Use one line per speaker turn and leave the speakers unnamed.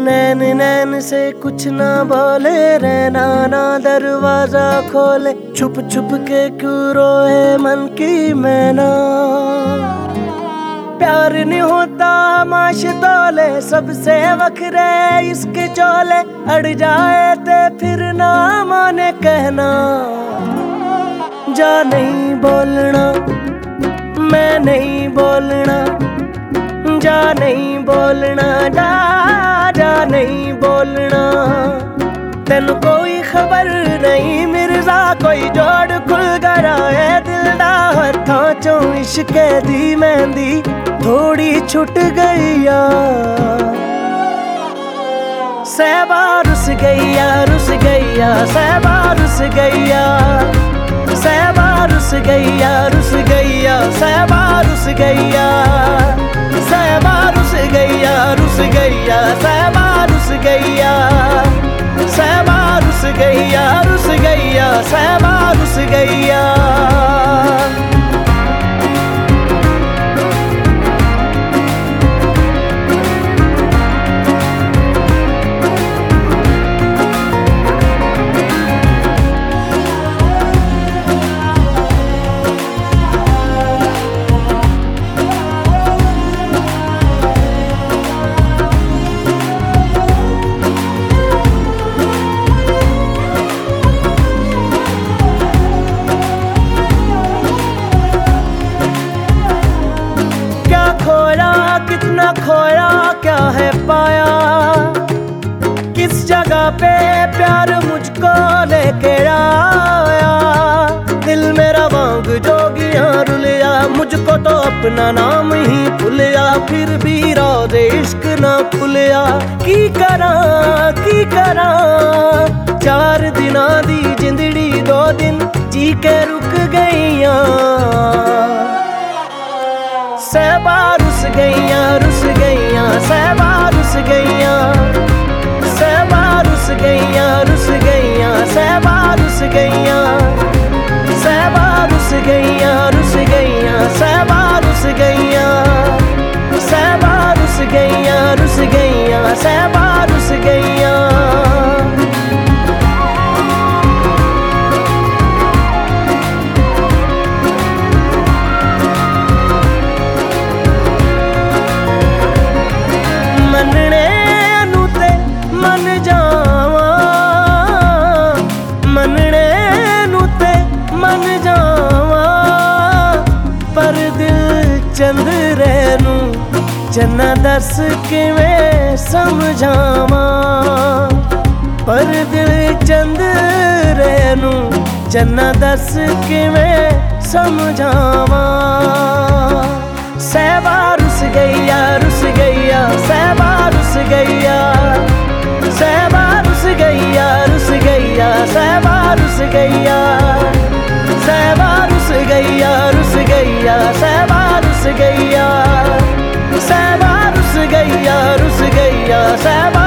नैन नैन से कुछ ना बोले, रहना ना दरवाजा खोले, छुप छुप के क्यों रोए मन की मैना। प्यार नहीं होता माश तोले, सबसे वखरे इसके चोले, अड़ जाए ते फिर ना माने कहना। जा नहीं बोलना, मैं नहीं बोलना, जा नहीं बोलना, जा नहीं बोलना। तेन कोई खबर नहीं मिर्जा, कोई जोड़ खुल गया है दिल दा, हथां चों इश्के दी मेहंदी थोड़ी छुट गई या। सहबा रुस गईया, रुस गईया, सहबा रुस गईया, सहबा रुस गईया, रुस गईया, सहबा रुस गईया, सहबा रुस गईया, रुस गईया, सहबा रुस गईया, सहबा रुस गईया, रुस गईया, सहबा रुस गईया। कितना खोया क्या है पाया, किस जगह पे प्यार मुझको लेके आया। दिल मेरा वांग जोगिया रुलिया, मुझको तो अपना नाम ही भूलिया, फिर भी रोज़े इश्क ना खुलिया। की करा 4 दिना दी जिंदड़ी 2 दिन जी के रुक गईया। सहबा रुस गईया, रुस गईया, सहबा रुस गईया, सहबा रुस गईया, रुस गईया, सहबा रुस गईया, सहबा रुस गईया, रुस गईया, सहबा रुस गईया, सहबा रुस गईया, रुस गईया, सहबा रुस गईया। चंद्रे नू जन्ना दस किवें समझावां, पर दिल चंद्रे नू जन्ना दस किवें समझावां। सहबा रुस गईया, रुस गईया, सहबा रुस गईया, सहबा रुस गईया, रुस गईया, सहबा रुस गईया, सहबा रुस गईया, रुस गईया, सहबा रुस गईया, सहबा रुस गईया, रुस गईया, सहबा